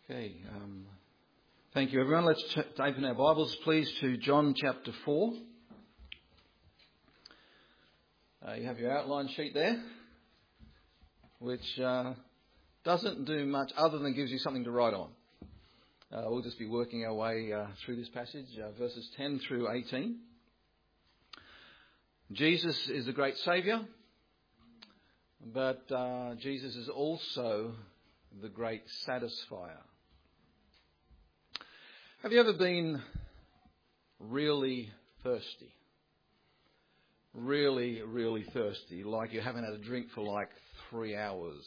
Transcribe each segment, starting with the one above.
Okay, thank you everyone. Let's open our Bibles please to John chapter 4. You have your outline sheet there, which doesn't do much other than gives you something to write on. We'll just be working our way through this passage, verses 10 through 18. Jesus is a great Saviour, but Jesus is also the great satisfier. Have you ever been really thirsty? Really, really thirsty, like you haven't had a drink for like 3 hours?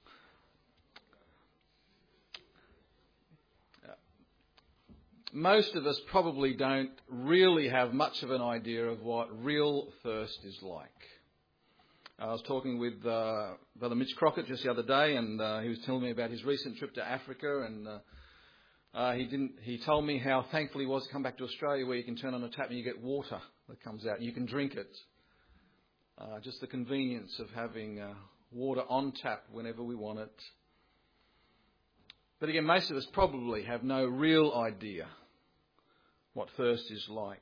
Most of us probably don't really have much of an idea of what real thirst is like. I was talking with Brother Mitch Crockett just the other day, and he was telling me about his recent trip to Africa, and he told me how thankful he was to come back to Australia, where you can turn on a tap and you get water that comes out. You can drink it. Just the convenience of having water on tap whenever we want it. But again, most of us probably have no real idea what thirst is like.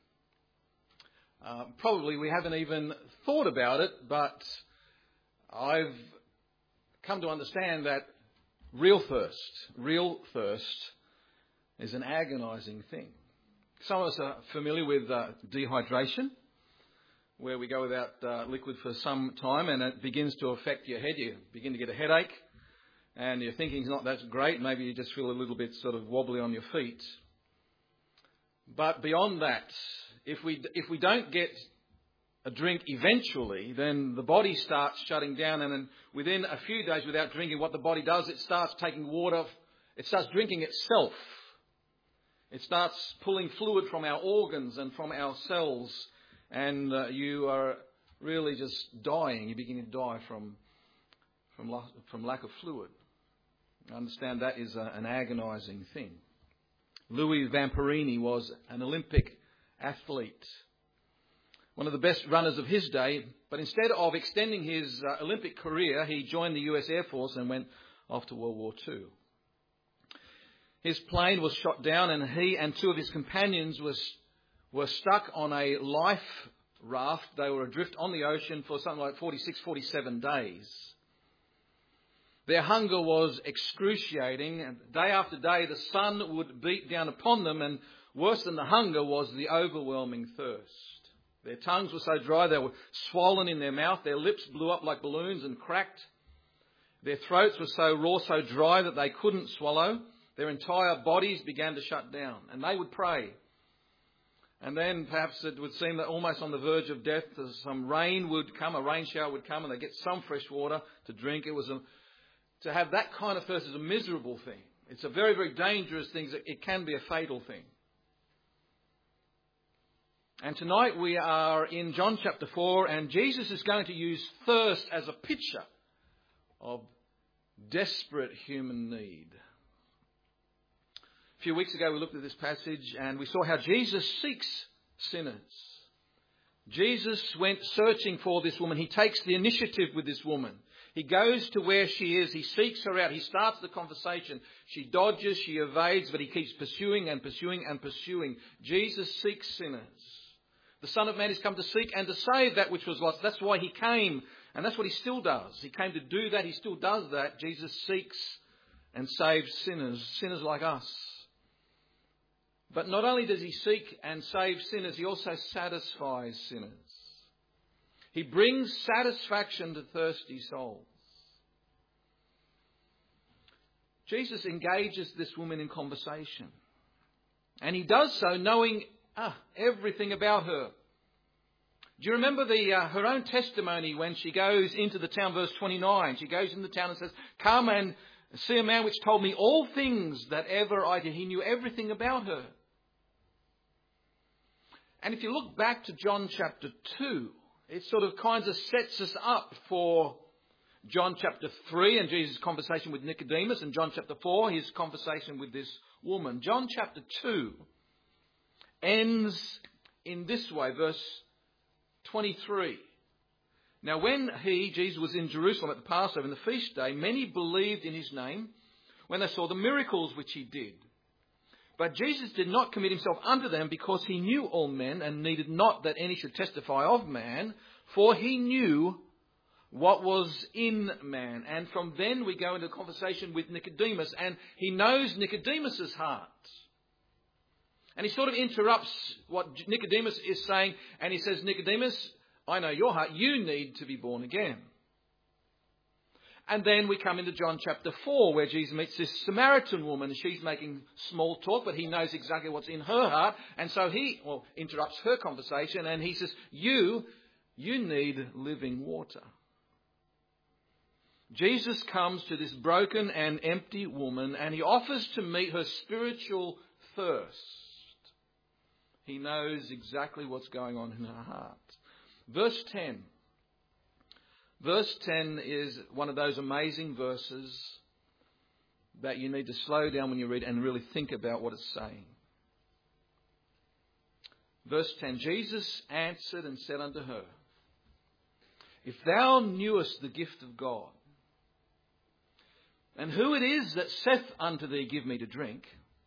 Probably we haven't even thought about it, but I've come to understand that real thirst is an agonising thing. Some of us are familiar with dehydration, where we go without liquid for some time and it begins to affect your head. You begin to get a headache and your thinking's not that great. Maybe you just feel a little bit sort of wobbly on your feet. But beyond that, if we don't get a drink eventually, then the body starts shutting down, and then within a few days without drinking, what the body does, it starts taking water, it starts drinking itself. It starts pulling fluid from our organs and from our cells, and you are really just dying. You begin to die from lack of fluid. I understand that is an agonising thing. Louis Vampirini was an Olympic athlete, one of the best runners of his day, but instead of extending his Olympic career, he joined the US Air Force and went off to World War II. His plane was shot down, and he and two of his companions were stuck on a life raft. They were adrift on the ocean for something like 46, 47 days. Their hunger was excruciating, and day after day the sun would beat down upon them, and worse than the hunger was the overwhelming thirst. Their tongues were so dry they were swollen in their mouth. Their lips blew up like balloons and cracked. Their throats were so raw, so dry that they couldn't swallow. Their entire bodies began to shut down, and they would pray. And then perhaps it would seem that almost on the verge of death, some rain would come, a rain shower would come, and they'd get some fresh water to drink. To have that kind of thirst is a miserable thing. It's a very, very dangerous thing. It can be a fatal thing. And tonight we are in John chapter 4, and Jesus is going to use thirst as a picture of desperate human need. A few weeks ago we looked at this passage and we saw how Jesus seeks sinners. Jesus went searching for this woman. He takes the initiative with this woman. He goes to where she is. He seeks her out. He starts the conversation. She dodges, she evades, but he keeps pursuing and pursuing and pursuing. Jesus seeks sinners. The Son of Man has come to seek and to save that which was lost. That's why he came, and that's what he still does. He came to do that. He still does that. Jesus seeks and saves sinners like us. But not only does he seek and save sinners, he also satisfies sinners. He brings satisfaction to thirsty souls. Jesus engages this woman in conversation. And he does so knowing everything about her. Do you remember her own testimony when she goes into the town, verse 29? She goes into the town and says, "Come and see a man which told me all things that ever I did." He knew everything about her. And if you look back to John chapter 2, it sort of kind of sets us up for John chapter 3 and Jesus' conversation with Nicodemus, and John chapter 4, his conversation with this woman. John chapter 2 ends in this way, verse 23. Now when Jesus was in Jerusalem at the Passover and the feast day, many believed in his name, when they saw the miracles which he did. But Jesus did not commit himself unto them, because he knew all men, and needed not that any should testify of man, for he knew what was in man. And from then we go into a conversation with Nicodemus, and he knows Nicodemus's heart. And he sort of interrupts what Nicodemus is saying, and he says, Nicodemus, I know your heart. You need to be born again. And then we come into John chapter 4, where Jesus meets this Samaritan woman. She's making small talk, but he knows exactly what's in her heart. And so he interrupts her conversation, and he says, you need living water. Jesus comes to this broken and empty woman, and he offers to meet her spiritual thirst. He knows exactly what's going on in her heart. Verse 10. Verse 10 is one of those amazing verses that you need to slow down when you read and really think about what it's saying. Verse 10, Jesus answered and said unto her, If thou knewest the gift of God, and who it is that saith unto thee, Give me to drink,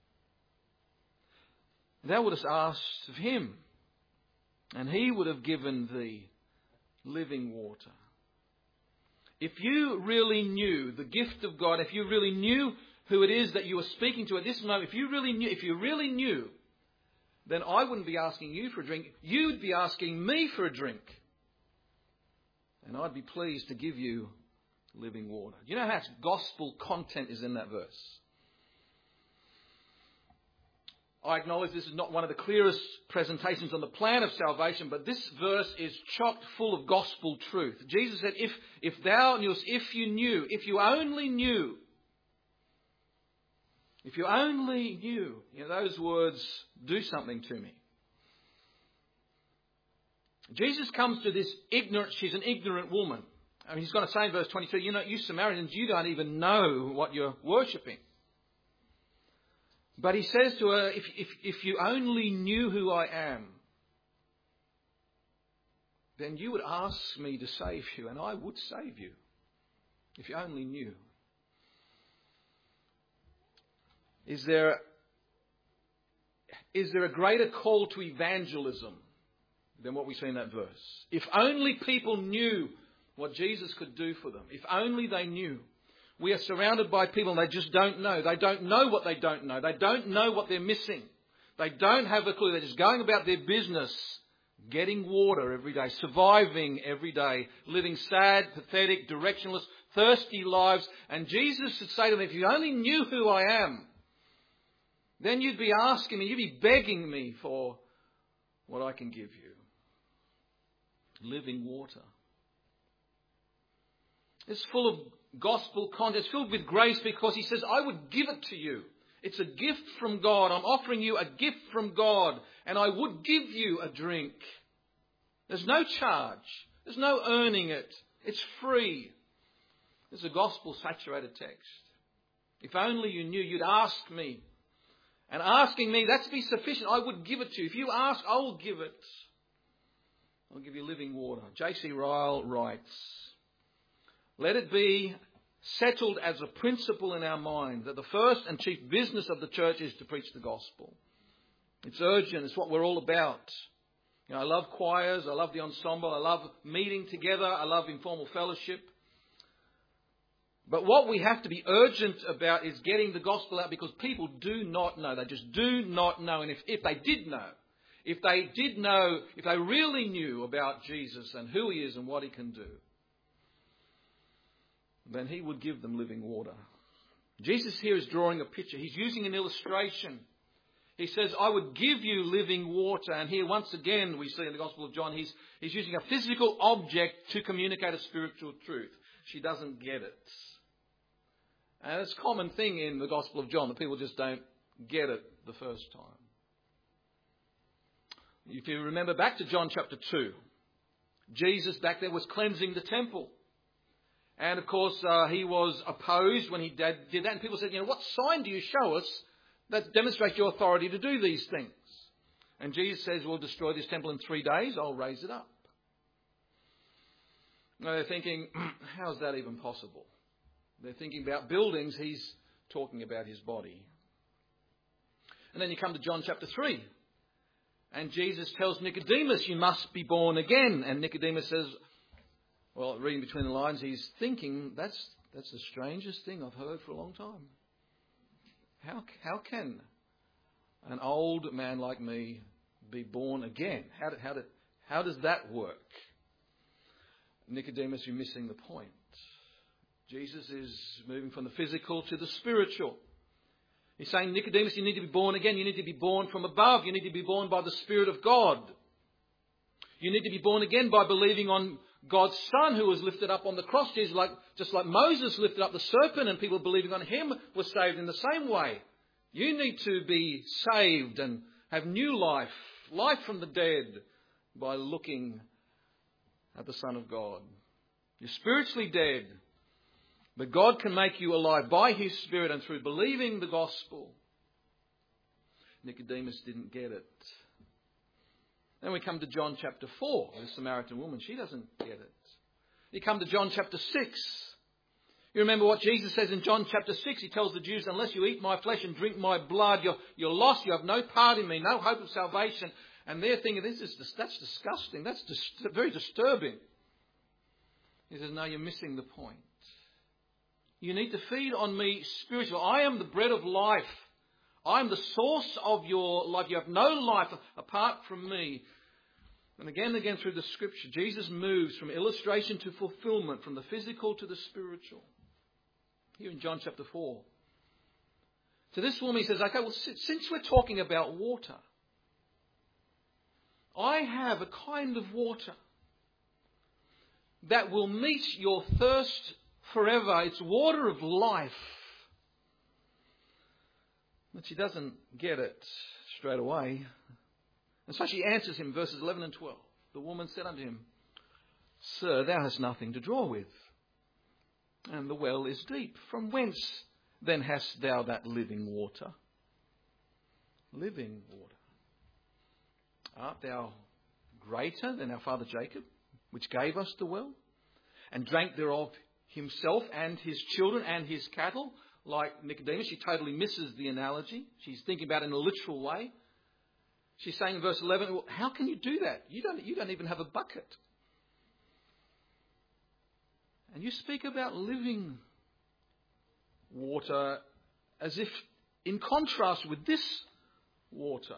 thou wouldst ask of him, and he would have given thee living water. If you really knew the gift of God, if you really knew who it is that you were speaking to at this moment, if you really knew, then I wouldn't be asking you for a drink. You'd be asking me for a drink. And I'd be pleased to give you living water. You know how much gospel content is in that verse? I acknowledge this is not one of the clearest presentations on the plan of salvation, but this verse is chock full of gospel truth. Jesus said, if thou knewest, if you knew, if you only knew, those words do something to me. Jesus comes to this ignorant, she's an ignorant woman. I mean, he's going to say in verse 22, you Samaritans, you don't even know what you're worshipping. But he says to her, if you only knew who I am, then you would ask me to save you, and I would save you. If you only knew. Is there a greater call to evangelism than what we see in that verse? If only people knew what Jesus could do for them. If only they knew. We are surrounded by people and they just don't know. They don't know what they don't know. They don't know what they're missing. They don't have a clue. They're just going about their business, getting water every day, surviving every day, living sad, pathetic, directionless, thirsty lives. And Jesus would say to them, if you only knew who I am, then you'd be asking me, you'd be begging me for what I can give you. Living water. It's full of gospel content. It's filled with grace because he says, I would give it to you. It's a gift from God. I'm offering you a gift from God, and I would give you a drink. There's no charge. There's no earning it. It's free. It's a gospel-saturated text. If only you knew, you'd ask me. And asking me, that's be sufficient. I would give it to you. If you ask, I will give it. I'll give you living water. J.C. Ryle writes, let it be settled as a principle in our mind that the first and chief business of the church is to preach the gospel. It's urgent. It's what we're all about. I love choirs. I love the ensemble. I love meeting together. I love informal fellowship. But what we have to be urgent about is getting the gospel out, because people do not know. They just do not know. And if they did know, if they really knew about Jesus and who he is and what he can do, then he would give them living water. Jesus here is drawing a picture. He's using an illustration. He says, I would give you living water. And here once again we see in the Gospel of John, he's using a physical object to communicate a spiritual truth. She doesn't get it. And it's a common thing in the Gospel of John that people just don't get it the first time. If you remember back to John chapter 2, Jesus back there was cleansing the temple. And of course, he was opposed when he did that. And people said, what sign do you show us that demonstrates your authority to do these things? And Jesus says, we'll destroy this temple in 3 days. I'll raise it up. Now they're thinking, how's that even possible? They're thinking about buildings. He's talking about his body. And then you come to John chapter 3. And Jesus tells Nicodemus, you must be born again. And Nicodemus says, well, reading between the lines, he's thinking, that's the strangest thing I've heard for a long time. How can an old man like me be born again? How does that work? Nicodemus, you're missing the point. Jesus is moving from the physical to the spiritual. He's saying, Nicodemus, you need to be born again. You need to be born from above. You need to be born by the Spirit of God. You need to be born again by believing on God's Son who was lifted up on the cross. Just like Moses lifted up the serpent and people believing on him were saved in the same way. You need to be saved and have new life, life from the dead, by looking at the Son of God. You're spiritually dead, but God can make you alive by His Spirit and through believing the gospel. Nicodemus didn't get it. Then we come to John chapter 4, the Samaritan woman. She doesn't get it. You come to John chapter 6. You remember what Jesus says in John chapter 6. He tells the Jews, unless you eat my flesh and drink my blood, you're lost. You have no part in me, no hope of salvation. And they're thinking, that's disgusting. That's very disturbing. He says, no, you're missing the point. You need to feed on me spiritually. I am the bread of life. I am the source of your life. You have no life apart from me. And again through the Scripture, Jesus moves from illustration to fulfillment, from the physical to the spiritual. Here in John chapter 4. To this woman he says, okay, well, since we're talking about water, I have a kind of water that will meet your thirst forever. It's water of life. But she doesn't get it straight away. And so she answers him, verses 11 and 12. The woman said unto him, Sir, thou hast nothing to draw with, and the well is deep. From whence then hast thou that living water? Living water. Art thou greater than our father Jacob, which gave us the well, and drank thereof himself and his children and his cattle? Like Nicodemus, she totally misses the analogy. She's thinking about it in a literal way. She's saying in verse 11, well, how can you do that? You don't even have a bucket. And you speak about living water as if in contrast with this water.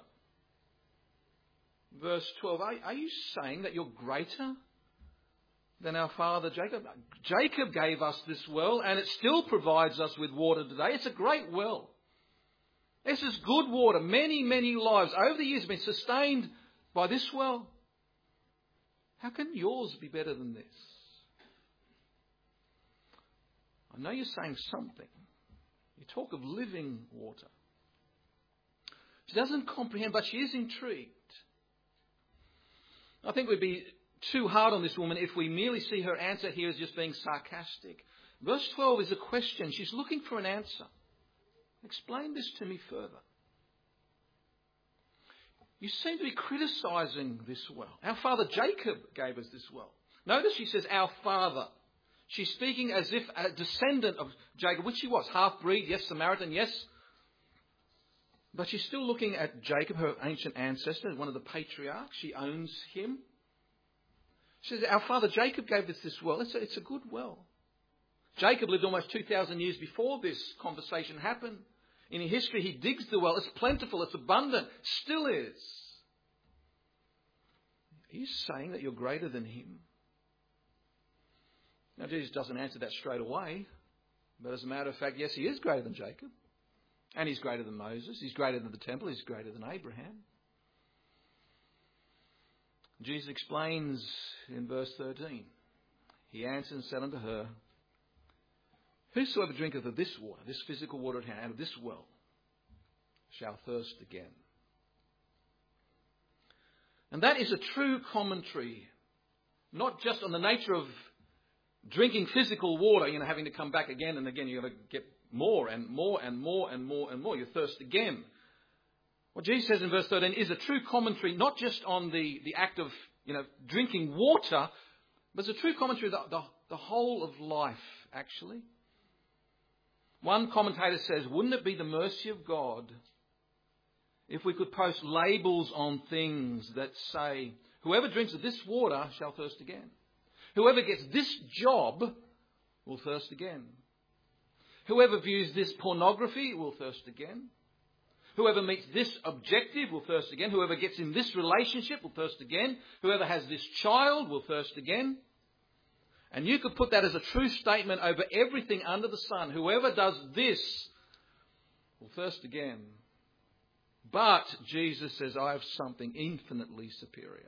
Verse 12, are you saying that you're greater than our father Jacob? Jacob gave us this well, and it still provides us with water today. It's a great well. This is good water. Many, many lives over the years have been sustained by this well. How can yours be better than this? I know you're saying something. You talk of living water. She doesn't comprehend, but she is intrigued. I think we'd be too hard on this woman if we merely see her answer here as just being sarcastic. Verse 12 is a question. She's looking for an answer. Explain this to me further. You seem to be criticising this well. Our father Jacob gave us this well. Notice she says, our father. She's speaking as if a descendant of Jacob, which she was. Half-breed, yes, Samaritan, yes. But she's still looking at Jacob, her ancient ancestor, one of the patriarchs. She owns him. She says, our father Jacob gave us this well. It's a good well. Jacob lived almost 2,000 years before this conversation happened. In history, he digs the well. It's plentiful. It's abundant. Still is. Are you saying that you're greater than him? Now, Jesus doesn't answer that straight away. But as a matter of fact, yes, he is greater than Jacob. And he's greater than Moses. He's greater than the temple. He's greater than Abraham. Jesus explains in verse 13. He answered and said unto her, Whosoever drinketh of this water, this physical water at hand, out of this well, shall thirst again. And that is a true commentary, not just on the nature of drinking physical water, having to come back again and again. You've got to get more and more and more and more and more. You thirst again. What Jesus says in verse 13 is a true commentary, not just on the act of drinking water, but it's a true commentary of the whole of life, actually. One commentator says, wouldn't it be the mercy of God if we could post labels on things that say, whoever drinks of this water shall thirst again. Whoever gets this job will thirst again. Whoever views this pornography will thirst again. Whoever meets this objective will thirst again. Whoever gets in this relationship will thirst again. Whoever has this child will thirst again. And you could put that as a true statement over everything under the sun. Whoever does this will thirst again. But Jesus says, I have something infinitely superior.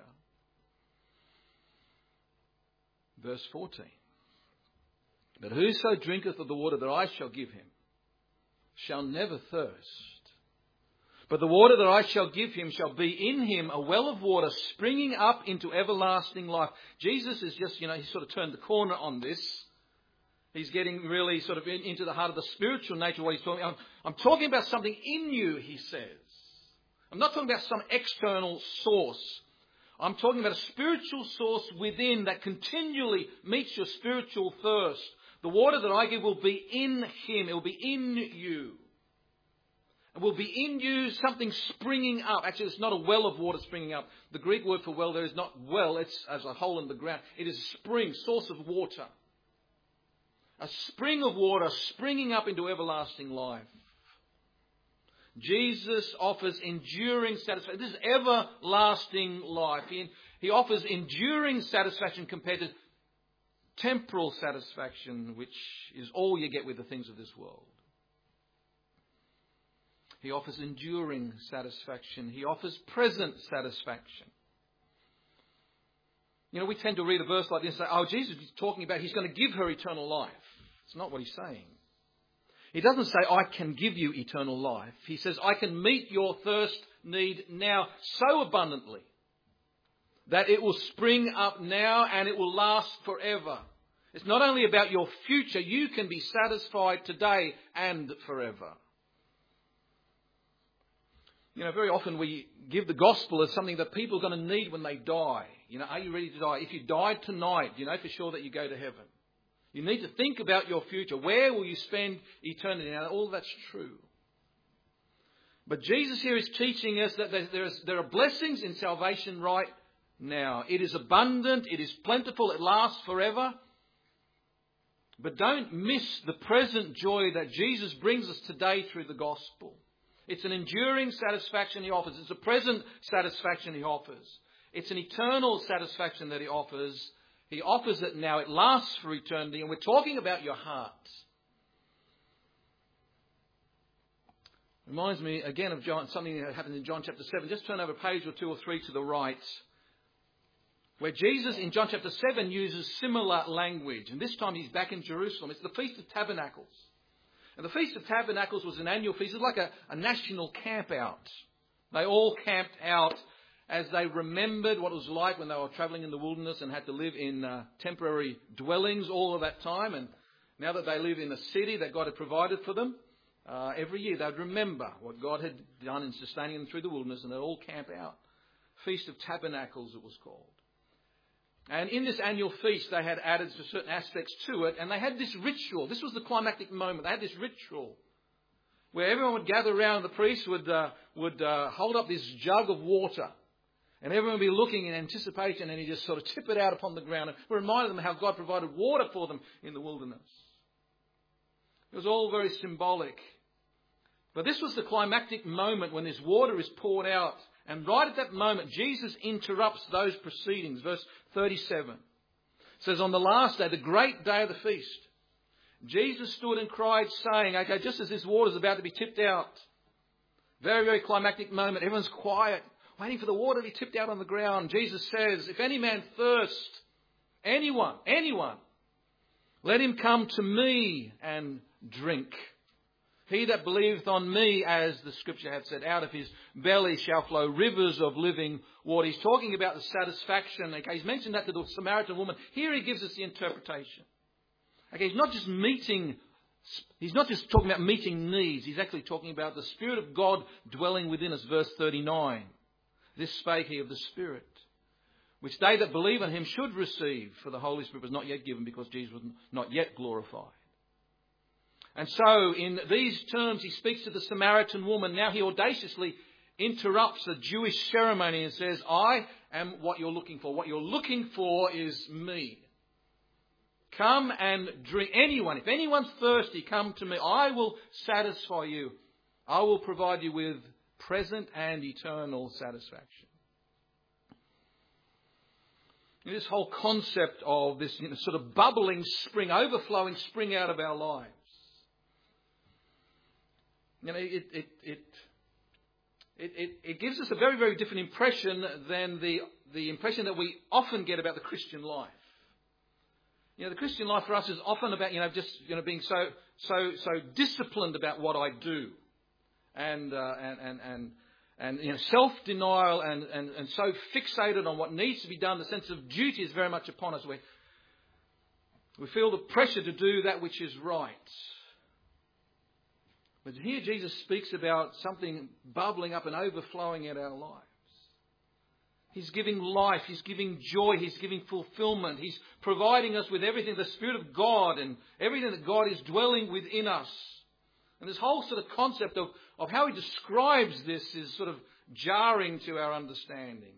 Verse 14. But whoso drinketh of the water that I shall give him shall never thirst. But the water that I shall give him shall be in him a well of water springing up into everlasting life. Jesus is just, he's sort of turned the corner on this. He's getting really sort of into the heart of the spiritual nature of what he's talking about. I'm talking about something in you, he says. I'm not talking about some external source. I'm talking about a spiritual source within that continually meets your spiritual thirst. The water that I give will be in him. It will be in you. It will be in you something springing up. Actually, it's not a well of water springing up. The Greek word for well there is not well. It's as a hole in the ground. It is a spring, source of water. A spring of water springing up into everlasting life. Jesus offers enduring satisfaction. This is everlasting life. He offers enduring satisfaction compared to temporal satisfaction, which is all you get with the things of this world. He offers enduring satisfaction. He offers present satisfaction. We tend to read a verse like this and say, Jesus is talking about he's going to give her eternal life. It's not what he's saying. He doesn't say, I can give you eternal life. He says, I can meet your thirst need now so abundantly that it will spring up now and it will last forever. It's not only about your future. You can be satisfied today and forever. Very often we give the gospel as something that people are going to need when they die. Are you ready to die? If you died tonight, you know for sure that you go to heaven. You need to think about your future. Where will you spend eternity? Now, all that's true. But Jesus here is teaching us that there are blessings in salvation right now. It is abundant. It is plentiful. It lasts forever. But don't miss the present joy that Jesus brings us today through the gospel. It's an enduring satisfaction he offers. It's a present satisfaction he offers. It's an eternal satisfaction that he offers. He offers it now. It lasts for eternity. And we're talking about your heart. Reminds me again of something that happened in John chapter 7. Just turn over a page or 2 or 3 to the right. Where Jesus in John chapter 7 uses similar language. And this time he's back in Jerusalem. It's the Feast of Tabernacles. And the Feast of Tabernacles was an annual feast. It was like a national camp out. They all camped out as they remembered what it was like when they were travelling in the wilderness and had to live in temporary dwellings all of that time. And now that they live in a city that God had provided for them, every year they'd remember what God had done in sustaining them through the wilderness, and they'd all camp out. Feast of Tabernacles it was called. And in this annual feast, they had added certain aspects to it. And they had this ritual. This was the climactic moment. They had this ritual where everyone would gather around. The priest would hold up this jug of water. And everyone would be looking in anticipation. And he'd just sort of tip it out upon the ground. And reminded them how God provided water for them in the wilderness. It was all very symbolic. But this was the climactic moment when this water is poured out. And right at that moment, Jesus interrupts those proceedings. Verse 37 says, on the last day, the great day of the feast, Jesus stood and cried, saying, okay, just as this water is about to be tipped out, very, very climactic moment, everyone's quiet, waiting for the water to be tipped out on the ground. Jesus says, if any man thirst, anyone, let him come to me and drink. He that believeth on me, as the scripture hath said, out of his belly shall flow rivers of living water. He's talking about the satisfaction. Okay, he's mentioned that to the Samaritan woman. Here he gives us the interpretation. Okay, he's not just talking about meeting needs. He's actually talking about the Spirit of God dwelling within us. Verse 39. This spake he of the Spirit, which they that believe on him should receive, for the Holy Spirit was not yet given, because Jesus was not yet glorified. And so in these terms he speaks to the Samaritan woman. Now he audaciously interrupts a Jewish ceremony and says, I am what you're looking for. What you're looking for is me. Come and drink. Anyone, if anyone's thirsty, come to me. I will satisfy you. I will provide you with present and eternal satisfaction. This whole concept of this sort of bubbling spring, overflowing spring out of our lives. It gives us a very, very different impression than the impression that we often get about the Christian life. The Christian life for us is often about, being so disciplined about what I do. And self-denial and so fixated on what needs to be done. The sense of duty is very much upon us. We feel the pressure to do that which is right. But here Jesus speaks about something bubbling up and overflowing in our lives. He's giving life. He's giving joy. He's giving fulfillment. He's providing us with everything, the Spirit of God and everything that God is dwelling within us. And this whole sort of concept of how he describes this is sort of jarring to our understanding.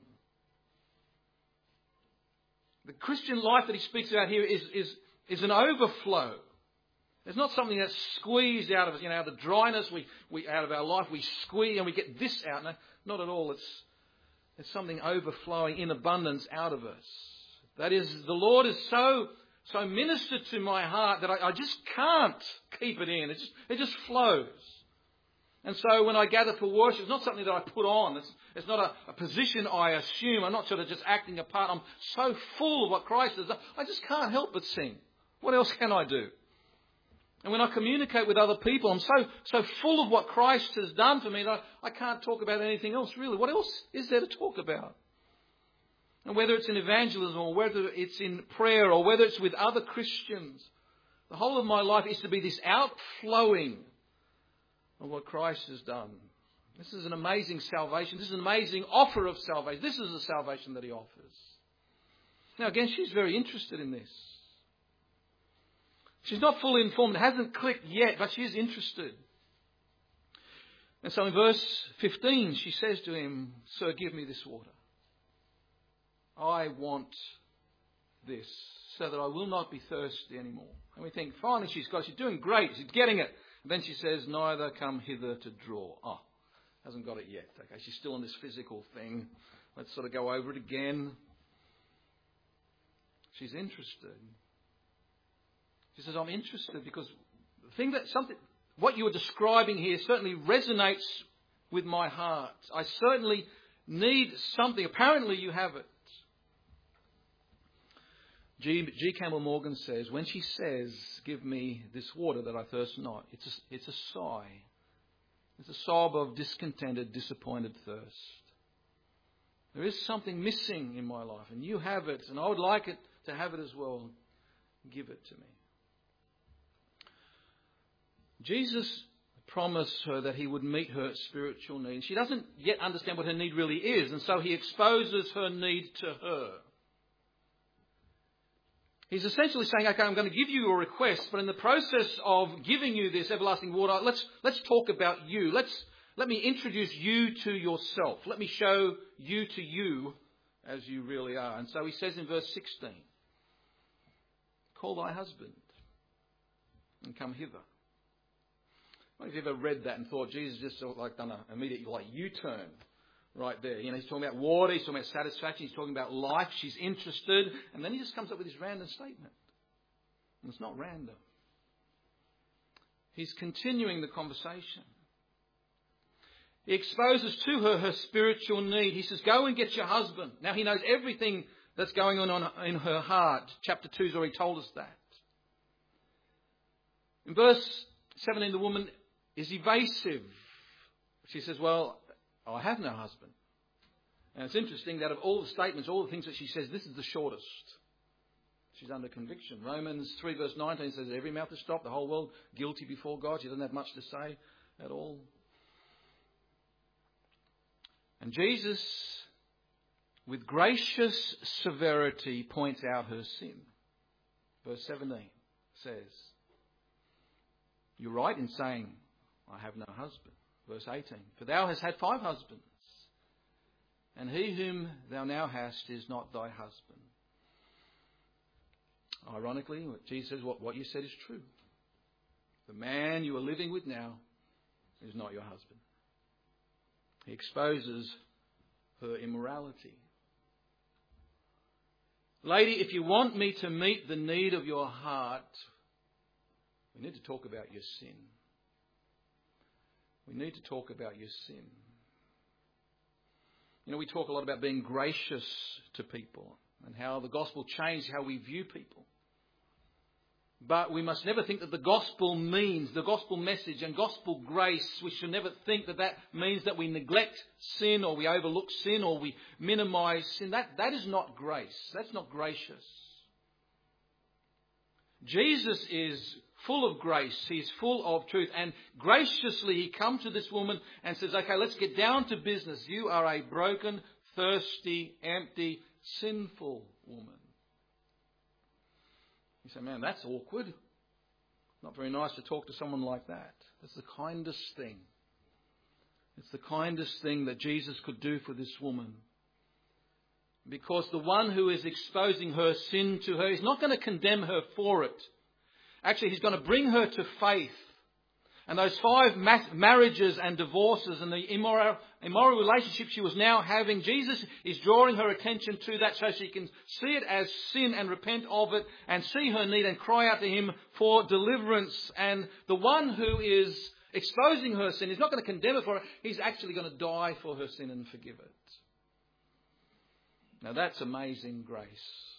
The Christian life that he speaks about here is an overflow. It's not something that's squeezed out of us, out of the dryness we out of our life. We squeeze and we get this out. No, not at all. It's something overflowing in abundance out of us. That is, the Lord is so ministered to my heart that I just can't keep it in. It just flows. And so when I gather for worship, it's not something that I put on. It's not a position I assume. I'm not sort of just acting a part. I'm so full of what Christ has done. I just can't help but sing. What else can I do? And when I communicate with other people, I'm so full of what Christ has done for me that I can't talk about anything else, really. What else is there to talk about? And whether it's in evangelism or whether it's in prayer or whether it's with other Christians, the whole of my life is to be this outflowing of what Christ has done. This is an amazing salvation. This is an amazing offer of salvation. This is the salvation that he offers. Now again, she's very interested in this. She's not fully informed. It hasn't clicked yet, but she is interested. And so in verse 15, she says to him, Sir, give me this water. I want this so that I will not be thirsty anymore. And we think, finally she's doing great. She's getting it. And then she says, neither come hither to draw. Oh, hasn't got it yet. Okay, she's still on this physical thing. Let's sort of go over it again. She's interested. She says, I'm interested because what you are describing here certainly resonates with my heart. I certainly need something. Apparently you have it. G. Campbell Morgan says, when she says, give me this water that I thirst not, it's a sigh. It's a sob of discontented, disappointed thirst. There is something missing in my life and you have it and I would like it to have it as well. Give it to me. Jesus promised her that he would meet her spiritual need. She doesn't yet understand what her need really is, and so he exposes her need to her. He's essentially saying, okay, I'm going to give you your request, but in the process of giving you this everlasting water, let's talk about you. Let me introduce you to yourself. Let me show you to you as you really are. And so he says in verse 16, call thy husband and come hither. I wonder if you've ever read that and thought Jesus just sort of done an immediate U-turn right there. He's talking about water, he's talking about satisfaction, he's talking about life, she's interested, and then he just comes up with this random statement. And it's not random. He's continuing the conversation. He exposes to her spiritual need. He says, go and get your husband. Now he knows everything that's going on in her heart. Chapter 2 has already told us that. In verse 17, the woman is evasive. She says, well, I have no husband. And it's interesting that of all the statements, all the things that she says, this is the shortest. She's under conviction. Romans 3 verse 19 says, every mouth is stopped, the whole world guilty before God. She doesn't have much to say at all. And Jesus, with gracious severity, points out her sin. Verse 17 says, You're right in saying, I have no husband. Verse 18. For thou hast had 5 husbands, and he whom thou now hast is not thy husband. Ironically, Jesus says what you said is true. The man you are living with now is not your husband. He exposes her immorality. Lady, if you want me to meet the need of your heart, we need to talk about your sin. We need to talk about your sin. You know, we talk a lot about being gracious to people and how the gospel changed how we view people. But we must never think that the gospel means, the gospel message and gospel grace, we should never think that that means that we neglect sin or we overlook sin or we minimize sin. That is not grace. That's not gracious. Jesus is full of grace. He's full of truth. And graciously he comes to this woman and says, okay, let's get down to business. You are a broken, thirsty, empty, sinful woman. You say, man, that's awkward. Not very nice to talk to someone like that. That's the kindest thing. It's the kindest thing that Jesus could do for this woman. Because the one who is exposing her sin to her is not going to condemn her for it. Actually, he's going to bring her to faith. And those 5 marriages and divorces and the immoral relationship she was now having, Jesus is drawing her attention to that so she can see it as sin and repent of it and see her need and cry out to him for deliverance. And the one who is exposing her sin is not going to condemn her for it. He's actually going to die for her sin and forgive it. Now that's amazing grace.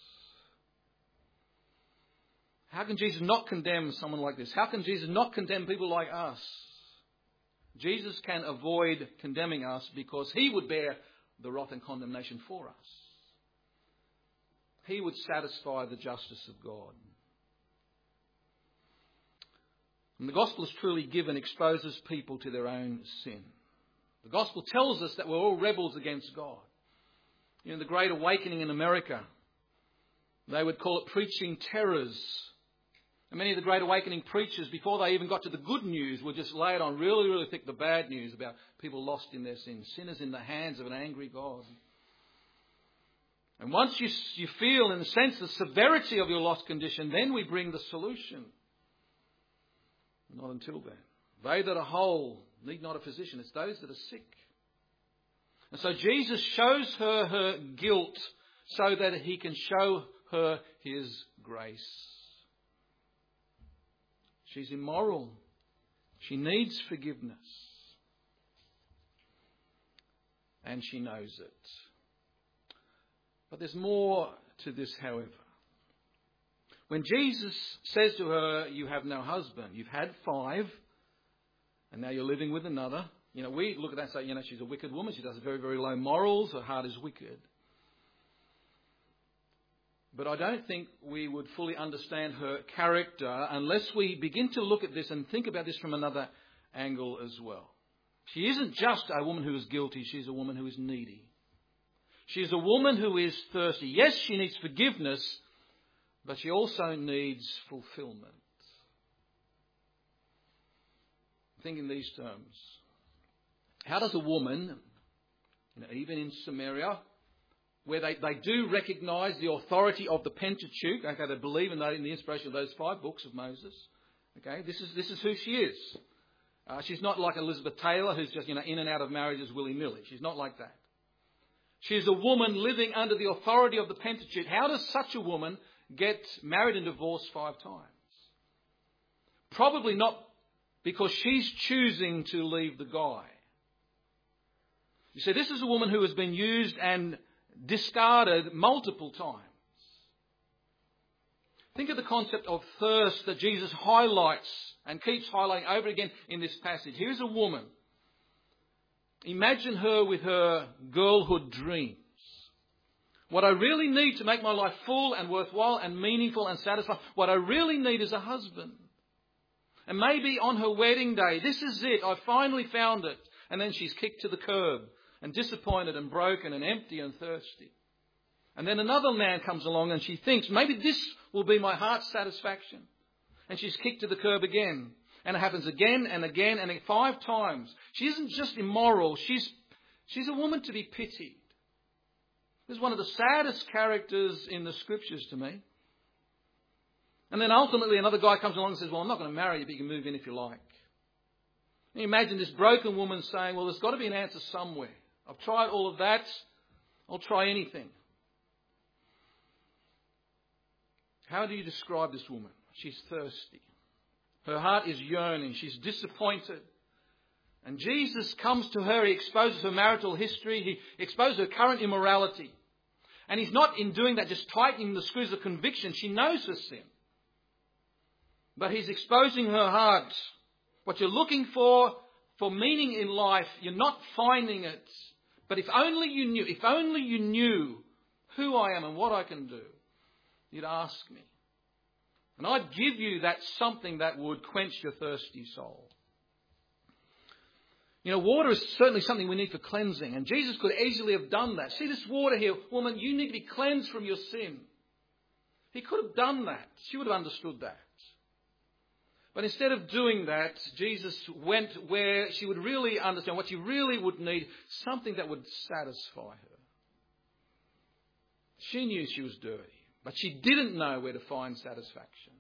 How can Jesus not condemn someone like this? How can Jesus not condemn people like us? Jesus can avoid condemning us because he would bear the wrath and condemnation for us. He would satisfy the justice of God. And the gospel is truly given, exposes people to their own sin. The gospel tells us that we're all rebels against God. You know, the Great Awakening in America, they would call it preaching terrors. And many of the Great Awakening preachers, before they even got to the good news, would just lay it on really, really thick, the bad news about people lost in their sins, sinners in the hands of an angry God. And once you feel, in a sense, the severity of your lost condition, then we bring the solution. Not until then. They that are whole need not a physician. It's those that are sick. And so Jesus shows her guilt so that he can show her his grace. She's immoral. She needs forgiveness. And she knows it. But there's more to this, however. When Jesus says to her, you have no husband, you've had 5, and now you're living with another. You know, we look at that and say, you know, she's a wicked woman. She does very, very low morals. Her heart is wicked. But I don't think we would fully understand her character unless we begin to look at this and think about this from another angle as well. She isn't just a woman who is guilty. She's a woman who is needy. She's a woman who is thirsty. Yes, she needs forgiveness, but she also needs fulfillment. Think in these terms. How does a woman, you know, even in Samaria, where they do recognise the authority of the Pentateuch, okay, they believe in the inspiration of those 5 books of Moses. Okay, this is who she is. She's not like Elizabeth Taylor, who's just, you know, in and out of marriages willy-nilly. She's not like that. She's a woman living under the authority of the Pentateuch. How does such a woman get married and divorced 5 times? Probably not because she's choosing to leave the guy. You see, this is a woman who has been used and discarded multiple times. Think of the concept of thirst that Jesus highlights and keeps highlighting over again in this passage. Here's a woman. Imagine her with her girlhood dreams. What I really need to make my life full and worthwhile and meaningful and satisfying, what I really need is a husband. And maybe on her wedding day, this is it, I finally found it. And then she's kicked to the curb and disappointed and broken and empty and thirsty. And then another man comes along and she thinks, maybe this will be my heart's satisfaction. And she's kicked to the curb again. And it happens again and again and 5 times. She isn't just immoral. She's a woman to be pitied. This is one of the saddest characters in the Scriptures to me. And then ultimately another guy comes along and says, well, I'm not going to marry you, but you can move in if you like. And you imagine this broken woman saying, well, there's got to be an answer somewhere. I've tried all of that. I'll try anything. How do you describe this woman? She's thirsty. Her heart is yearning. She's disappointed. And Jesus comes to her. He exposes her marital history. He exposes her current immorality. And he's not in doing that just tightening the screws of conviction. She knows her sin. But he's exposing her heart. What you're looking for meaning in life, you're not finding it. But if only you knew who I am and what I can do, you'd ask me. And I'd give you that something that would quench your thirsty soul. You know, water is certainly something we need for cleansing. And Jesus could easily have done that. See this water here, woman, you need to be cleansed from your sin. He could have done that. She would have understood that. But instead of doing that, Jesus went where she would really understand what she really would need, something that would satisfy her. She knew she was dirty, but she didn't know where to find satisfaction.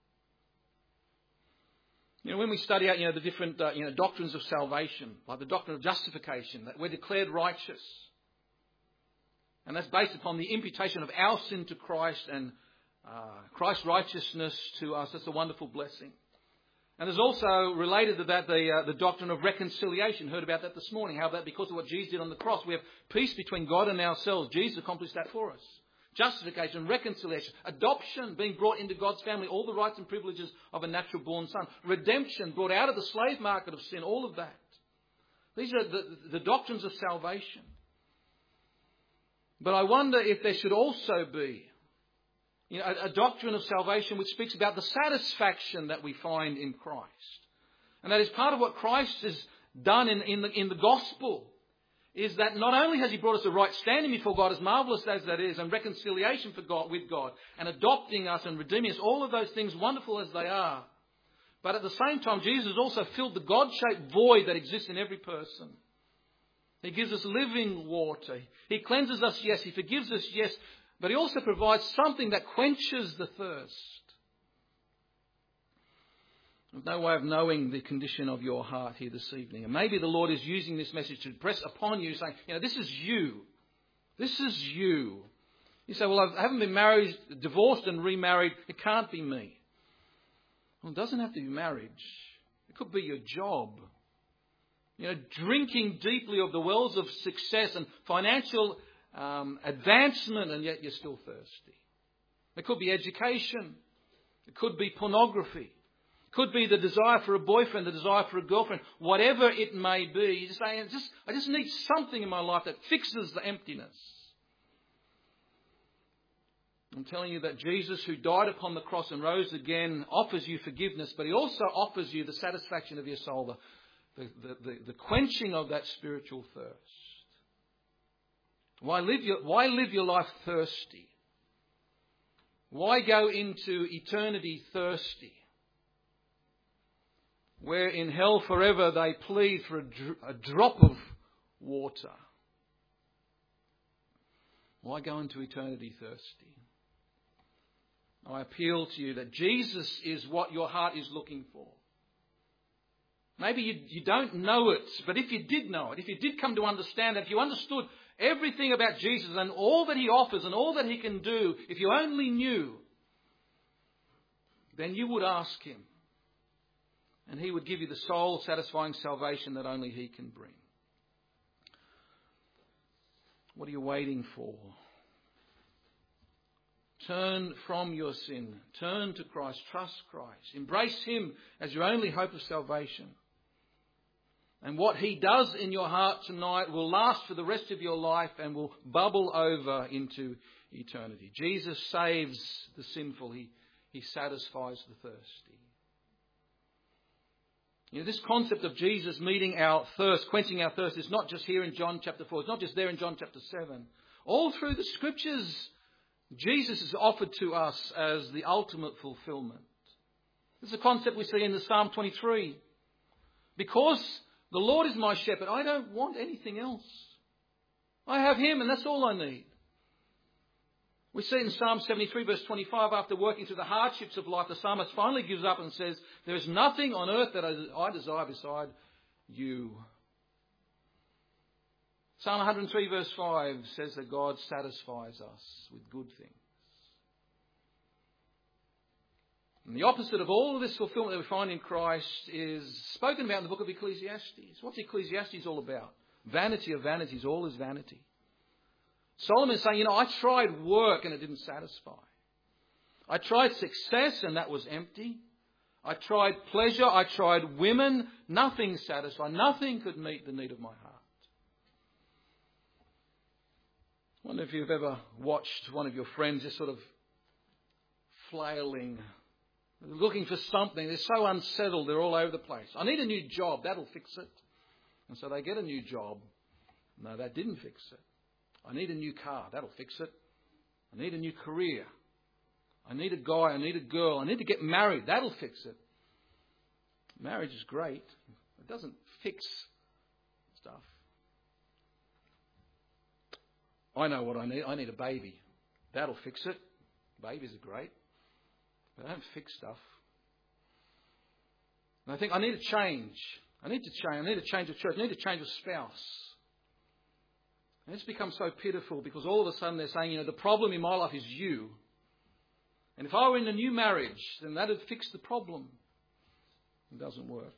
You know, when we study out, the different, doctrines of salvation, like the doctrine of justification, that we're declared righteous. And that's based upon the imputation of our sin to Christ and Christ's righteousness to us. That's a wonderful blessing. And there's also related to that the doctrine of reconciliation. Heard about that this morning. How that because of what Jesus did on the cross, we have peace between God and ourselves. Jesus accomplished that for us. Justification, reconciliation, adoption, being brought into God's family, all the rights and privileges of a natural born son. Redemption, brought out of the slave market of sin, all of that. These are the doctrines of salvation. But I wonder if there should also be a doctrine of salvation which speaks about the satisfaction that we find in Christ. And that is part of what Christ has done in the gospel. Is that not only has he brought us a right standing before God, as marvellous as that is, and reconciliation with God, and adopting us and redeeming us, all of those things, wonderful as they are. But at the same time, Jesus has also filled the God-shaped void that exists in every person. He gives us living water. He cleanses us, yes. He forgives us, yes. But he also provides something that quenches the thirst. There's no way of knowing the condition of your heart here this evening. And maybe the Lord is using this message to press upon you, saying, this is you. This is you. You say, well, I haven't been married, divorced and remarried. It can't be me. Well, it doesn't have to be marriage. It could be your job. Drinking deeply of the wells of success and financial advancement, and yet you're still thirsty. It could be education. It could be pornography. Could be the desire for a boyfriend, the desire for a girlfriend, whatever it may be. You just say, I just need something in my life that fixes the emptiness. I'm telling you that Jesus, who died upon the cross and rose again, offers you forgiveness, but he also offers you the satisfaction of your soul, the quenching of that spiritual thirst. Why live your life thirsty? Why go into eternity thirsty? Where in hell forever they plead for a drop of water. Why go into eternity thirsty? I appeal to you that Jesus is what your heart is looking for. Maybe you don't know it, but if you did know it, if you did come to understand it, if you understood everything about Jesus and all that he offers and all that he can do, if you only knew, then you would ask him. And he would give you the soul-satisfying salvation that only he can bring. What are you waiting for? Turn from your sin. Turn to Christ. Trust Christ. Embrace him as your only hope of salvation. And what he does in your heart tonight will last for the rest of your life and will bubble over into eternity. Jesus saves the sinful. He satisfies the thirsty. This concept of Jesus meeting our thirst, quenching our thirst, is not just here in John chapter 4. It's not just there in John chapter 7. All through the Scriptures, Jesus is offered to us as the ultimate fulfillment. This is a concept we see in the Psalm 23. Because the Lord is my shepherd, I don't want anything else. I have Him and that's all I need. We see in Psalm 73 verse 25, after working through the hardships of life, the psalmist finally gives up and says, there is nothing on earth that I desire beside you. Psalm 103 verse 5 says that God satisfies us with good things. And the opposite of all of this fulfillment that we find in Christ is spoken about in the book of Ecclesiastes. What's Ecclesiastes all about? Vanity of vanities, all is vanity. Solomon is saying, I tried work and it didn't satisfy. I tried success and that was empty. I tried pleasure, I tried women, nothing satisfied. Nothing could meet the need of my heart. I wonder if you've ever watched one of your friends just sort of flailing, looking for something. They're so unsettled, they're all over the place. I need a new job, that'll fix it. And so they get a new job. No, that didn't fix it. I need a new car, that'll fix it. I need a new career. I need a guy, I need a girl, I need to get married, that'll fix it. Marriage is great. It doesn't fix stuff. I know what I need. I need a baby. That'll fix it. Babies are great. They don't fix stuff. And I think I need to change. I need to change of church. I need to change of spouse. And it's become so pitiful because all of a sudden they're saying, the problem in my life is you. And if I were in a new marriage, then that would fix the problem. It doesn't work.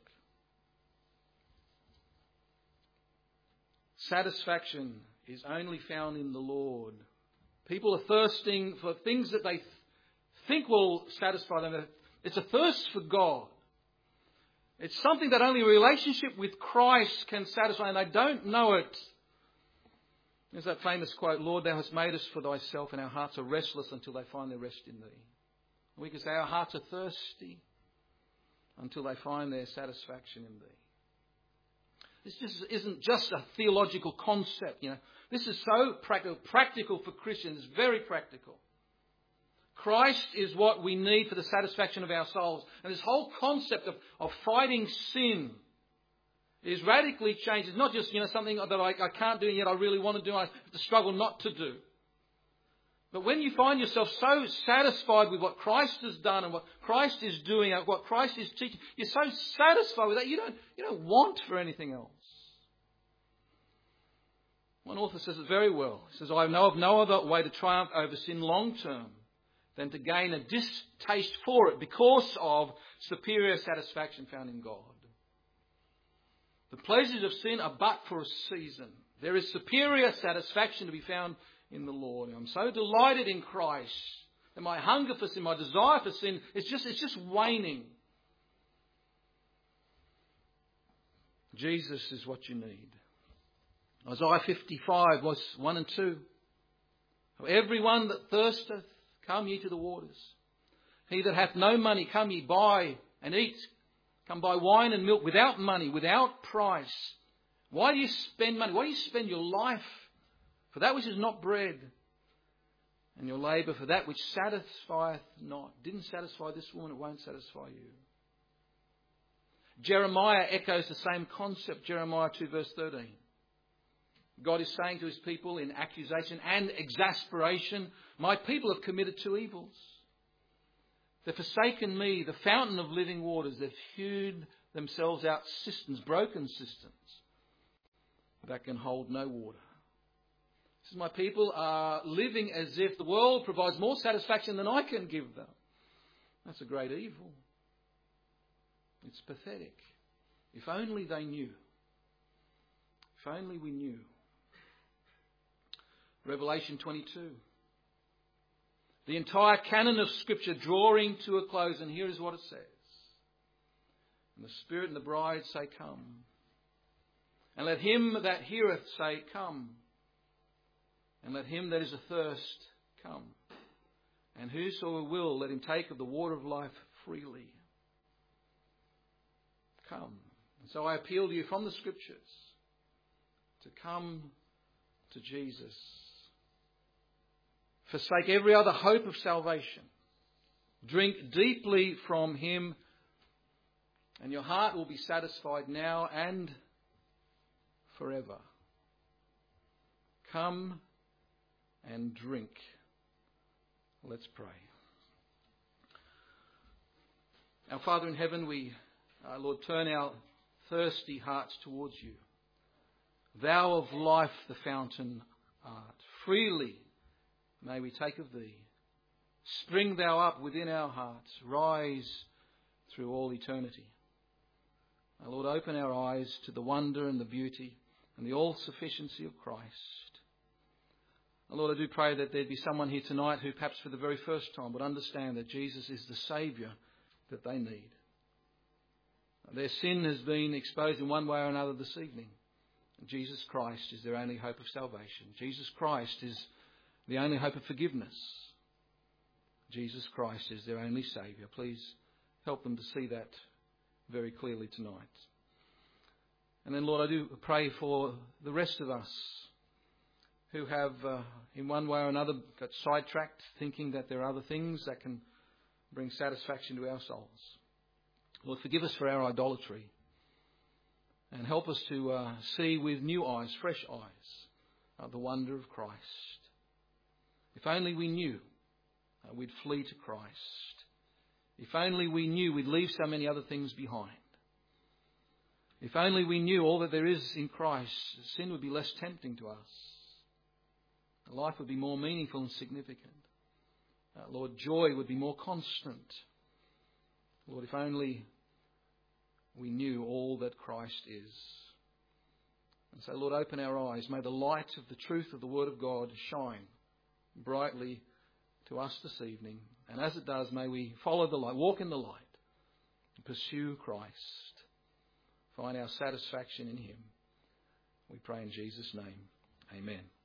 Satisfaction is only found in the Lord. People are thirsting for things that they think will satisfy them. It's a thirst for God. It's something that only a relationship with Christ can satisfy, and they don't know it. There's that famous quote, Lord, thou hast made us for thyself, and our hearts are restless until they find their rest in thee. We can say our hearts are thirsty until they find their satisfaction in thee. This just isn't just a theological concept, This is so practical for Christians, very practical. Christ is what we need for the satisfaction of our souls. And this whole concept of fighting sin is radically changed. It's not just, something that I can't do and yet I really want to do. I have to struggle not to do. But when you find yourself so satisfied with what Christ has done and what Christ is doing and what Christ is teaching, you're so satisfied with that, you don't want for anything else. One author says it very well. He says, I know of no other way to triumph over sin long term than to gain a distaste for it because of superior satisfaction found in God. The pleasures of sin are but for a season. There is superior satisfaction to be found in the Lord. And I'm so delighted in Christ that my hunger for sin, my desire for sin, it's just waning. Jesus is what you need. Isaiah 55 was 1 and 2. Everyone that thirsteth, come ye to the waters. He that hath no money, come ye buy and eat. Come buy wine and milk without money, without price. Why do you spend money? Why do you spend your life for that which is not bread, and your labour for that which satisfieth not? Didn't satisfy this woman, it won't satisfy you. Jeremiah echoes the same concept. Jeremiah 2 verse 13. God is saying to his people in accusation and exasperation, my people have committed two evils. They've forsaken me, the fountain of living waters. They've hewed themselves out cisterns, broken cisterns, that can hold no water. This is my people are living as if the world provides more satisfaction than I can give them. That's a great evil. It's pathetic. If only they knew. If only we knew. Revelation 22. The entire canon of Scripture drawing to a close, and here is what it says. And the Spirit and the bride say, come. And let him that heareth say, come. And let him that is athirst come. And whosoever will, let him take of the water of life freely. Come. And so I appeal to you from the Scriptures to come to Jesus. Forsake every other hope of salvation. Drink deeply from him And your heart will be satisfied now and forever. Come and drink. Let's pray. Our Father in heaven, we, Lord, turn our thirsty hearts towards you. Thou of life the fountain art. Freely may we take of thee. Spring thou up within our hearts. Rise through all eternity. Our Lord, open our eyes to the wonder and the beauty and the all-sufficiency of Christ. Our Lord, I do pray that there'd be someone here tonight who perhaps for the very first time would understand that Jesus is the Saviour that they need. Their sin has been exposed in one way or another this evening. Jesus Christ is their only hope of salvation. Jesus Christ is the only hope of forgiveness. Jesus Christ is their only Saviour. Please help them to see that very clearly tonight. And then, Lord, I do pray for the rest of us who have, in one way or another, got sidetracked, thinking that there are other things that can bring satisfaction to our souls. Lord, forgive us for our idolatry and help us to see with new eyes, fresh eyes, the wonder of Christ. If only we knew, we'd flee to Christ. If only we knew, we'd leave so many other things behind. If only we knew all that there is in Christ, sin would be less tempting to us. Life would be more meaningful and significant. Lord, joy would be more constant. Lord, if only we knew all that Christ is. And so, Lord, open our eyes. May the light of the truth of the Word of God shine brightly to us this evening. And as it does, may we follow the light, walk in the light, and pursue Christ. Find our satisfaction in Him. We pray in Jesus' name. Amen.